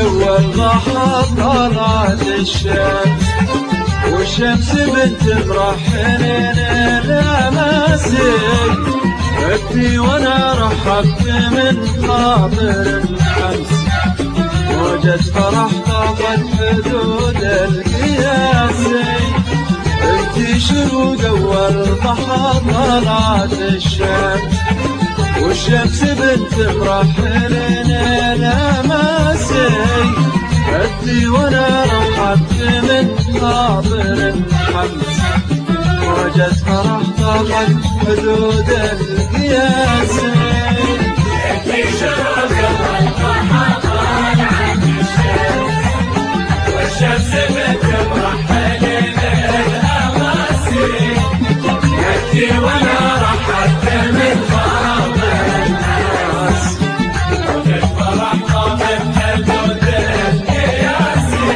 جوا الضحى طلعت الشمس، والشمس بنت مرحلين الاماسي، ابكي وانا رحبت من خاطر الحمس، موجة فرح طافت حدود القياسي، انتي شروق اول ضحى طلعت الشمس، والشمس بنت مرحلين الاماسي، ادي وانا رحبت من خاطر الحمس، موجة فرح طافت حدود القياسي، انتي شروق اول ضحى طلعت الشمس، والشمس بنت مرحلين الاماسي، ادي وانا رحبت من خاطر الحمس، موجة فرح طافت حدود القياسي.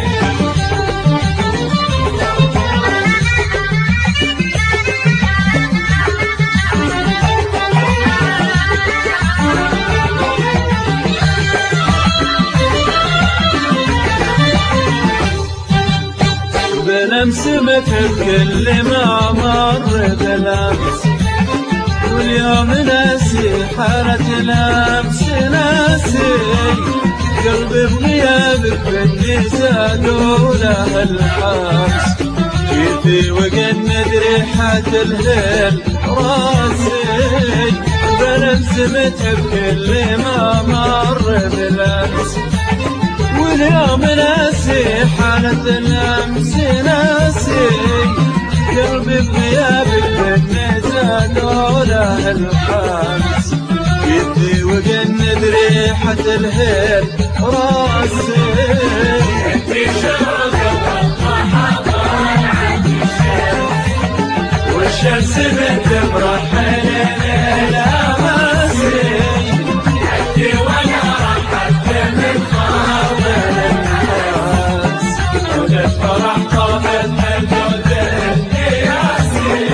بنمسمك بكل ما مر بالامس، واليوم ناسي حالة الامس ناسي، قلبي بغيابك مني زادوا له الحبس، جيتي وقند ريحة الليل راسي، بنمسمك بكل ما مر بالامس، واليوم ناسي حالة الأمس ناسي، قلبي بغيابك مني زادوا له الحبس، جيتي وقند ريحة الهيل راسي، انتي شروق اول ضحى طلعت الشمس، والشمس بنت مرحلين الاماسي، ادي وانا رحبت من خاطر الحمس، موجة فرح طافت حدود القياسي.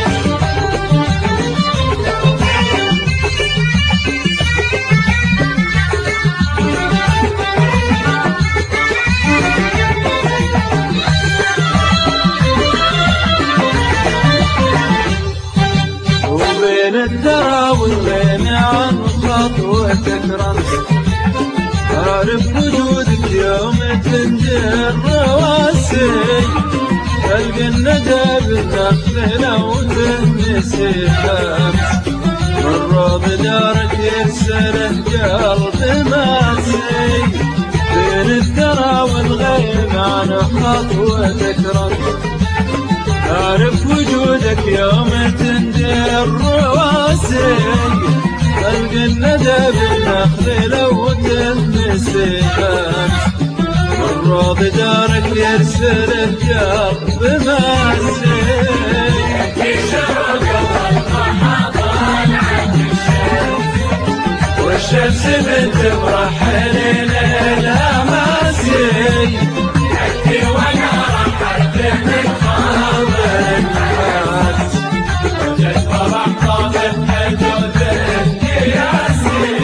وبين الدرى والغين عن خطوتك رمز، أعرف وجودك يوم تندر رواسي، تلقى الندى بالنخل وتهمسي خمس، والروض دارك يرسله قلب ماسي، بين الدرى والغيم عن خطوتك رمز، أعرف وجودك يوم تندر رواسي، تلقى الندى بالنخل وتهمسي خمس، والروض دارك يرسله قلب ماسي، انتي شروق اول ضحى طلعت الشمس، والشمس بنت مرحلين الاماسي، ادي وانا رحبت من خاطر الحمس، موجة فرح طافت حدود القياسي.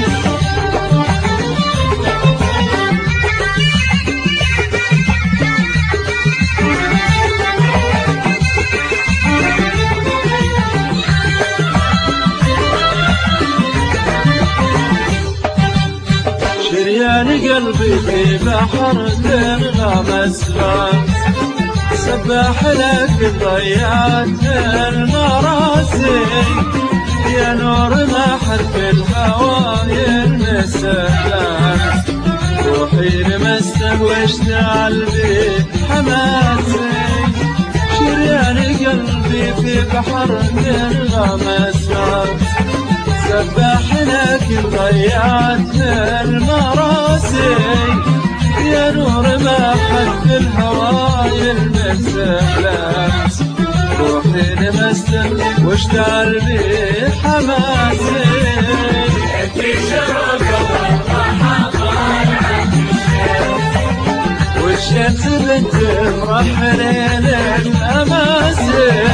شريان قلبي في بحر تنغمس خمس، سباح لك ضيعت المراسي، يا نور بحر في الهوى يلمس اللمس، روحي لمسته واشتعل بي حماسي، شريان قلبي في بحر تنغمس خمس، سباح لك ضيعت المراسي، يا نور ما حد في الهوى يلمس اللمس، روحي لمسته واشتعل بي حماسي، انتي شروق اول ضحى طلعت الشمس، والشمس بنت مرحلين الاماسي،